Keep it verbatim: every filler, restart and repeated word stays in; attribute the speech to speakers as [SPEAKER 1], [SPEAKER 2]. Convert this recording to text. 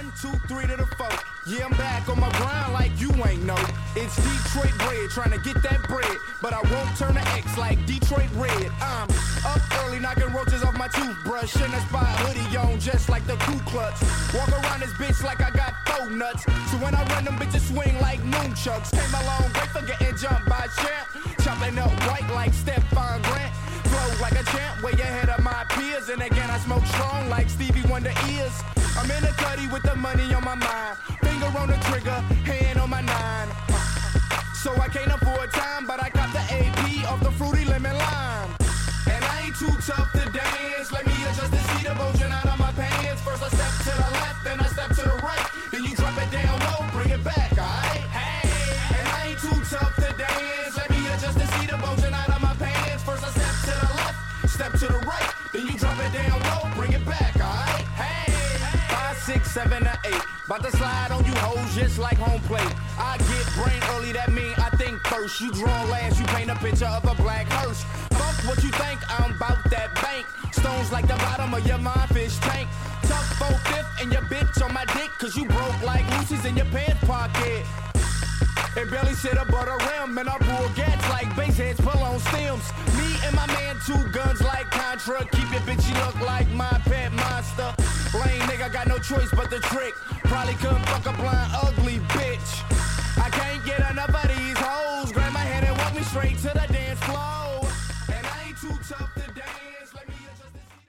[SPEAKER 1] One, two, three to the four. Yeah, I'm back on my grind like you ain't know. It's Detroit bread, trying to get that bread. But I won't turn to X like Detroit red. I'm up early, knocking roaches off my toothbrush. In a spot hoodie on, just like the Ku Klux. Walk around this bitch like I got four nuts. So when I run, them bitches swing like moonchucks. Came a long way for getting jumped by champ. Chopping up white like Stephon Grant. Flow like a champ, way ahead of my peers. And again, I smoke strong like Stevie Wonder is. I'm in the cutty with the money on my mind. Finger on the trigger, hand on my nine. So I can't afford time, but I got the A P off the fruity lemon lime. And I ain't too tough to dance. Let me adjust the seat of bulging out of my pants. First I step to the left, then I step to the right. Then you drop it down low, bring it back, alright? Hey, and I ain't too tough to dance. Let me adjust the seat of bulging out of my pants. First I step to the left, step to the right. Then you drop it down low, bring it back, alright? Hey, five, six, seven, or eight. About to slide on you hoes just like home plate. I get brain early, that mean I think first. You draw last, you paint a picture of a black hearse. Fuck what you think, I'm about that bank. Stones like the bottom of your mind fish tank. Tough four-fifth and your bitch on my dick. Cause you broke like Lucy's in your pants pocket. And barely sit above the rim. And I pull gats like base heads pull on stems. Me and my man, two guns like Contra. Keep your bitch, she look like my pet monster. Lame nigga got no choice but the trick. Probably couldn't fuck a blind ugly bitch. I can't get enough of these hoes. Grab my hand and walk me straight to the